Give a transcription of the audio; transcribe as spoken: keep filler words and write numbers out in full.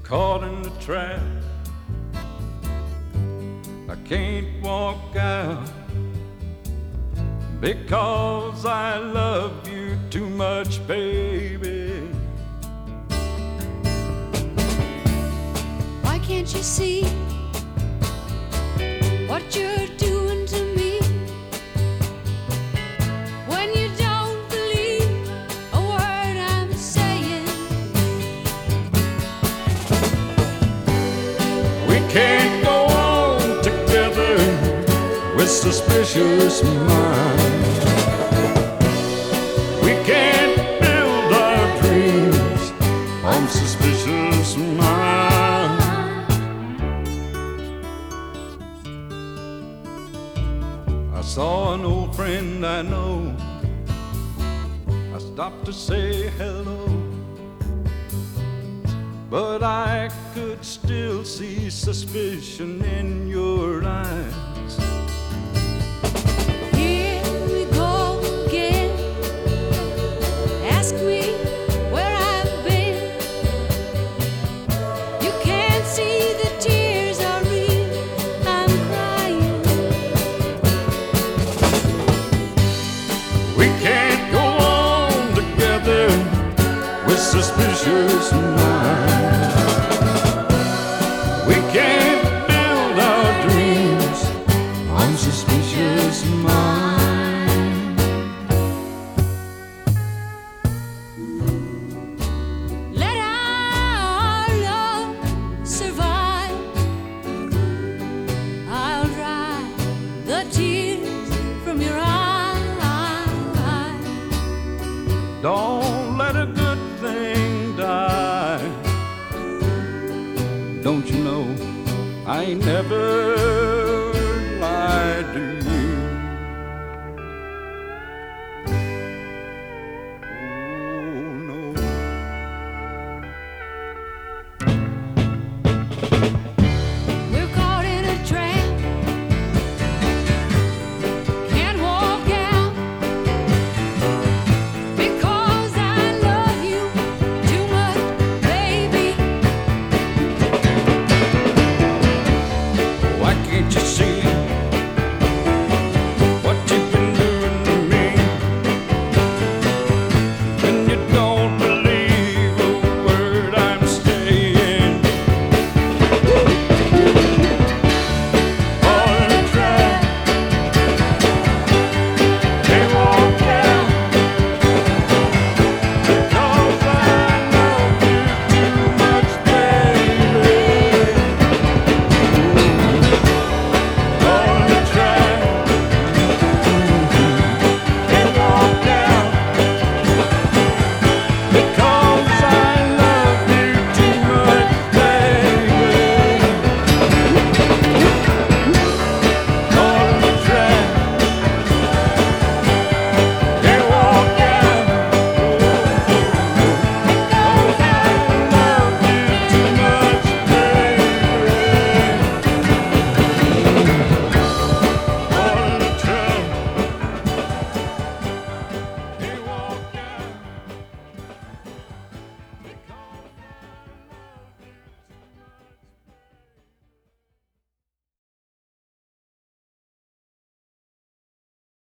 caught in the trap. I can't walk out because I love you too much, baby. Why can't you see what you're doing to me? When you don't believe a word I'm saying, we can't go on together with suspicious minds. We can't build our dreams on suspicious minds. I saw an old friend I know. I stopped to say hello, but I could still see suspicion in your eyes. here we go again. Ask me where I've been. You can't see the tears are real. I'm crying. We can't go on together with suspicious minds. We can't build our dreams on suspicious minds. Let our love survive. I'll dry the tears from your eyes. Don't let a good thing die. Don't you know I ain't never